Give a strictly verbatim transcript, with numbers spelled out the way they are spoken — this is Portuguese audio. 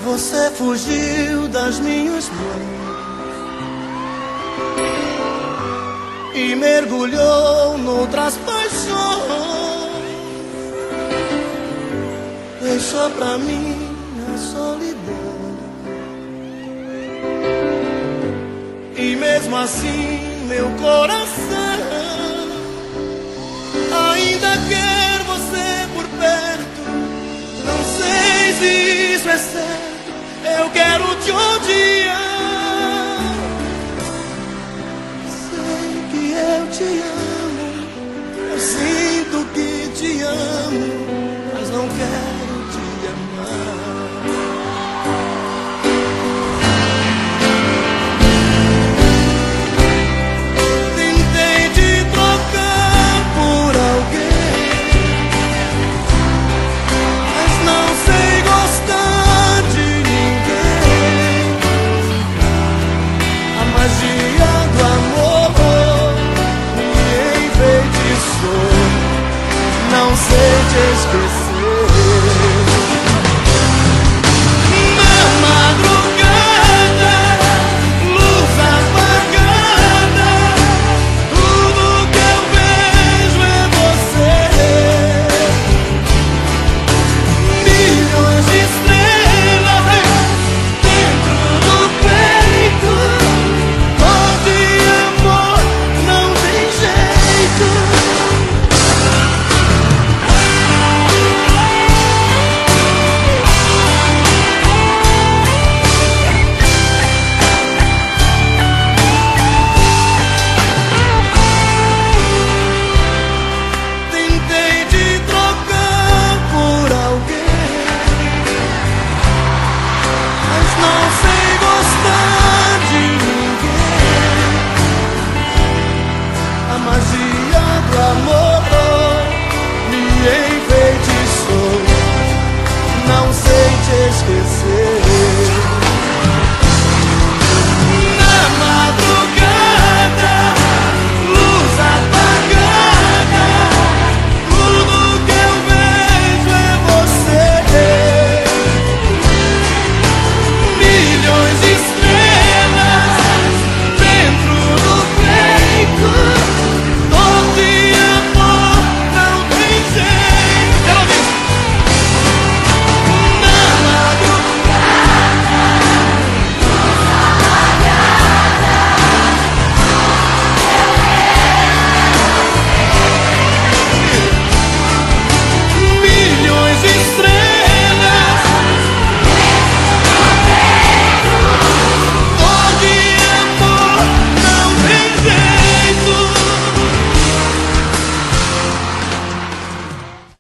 Você fugiu das minhas mãos e mergulhou noutras paixões. Deixou pra mim a solidão. E mesmo assim meu coração ainda quer você por perto. Não sei se isso é certo, eu quero te odiar.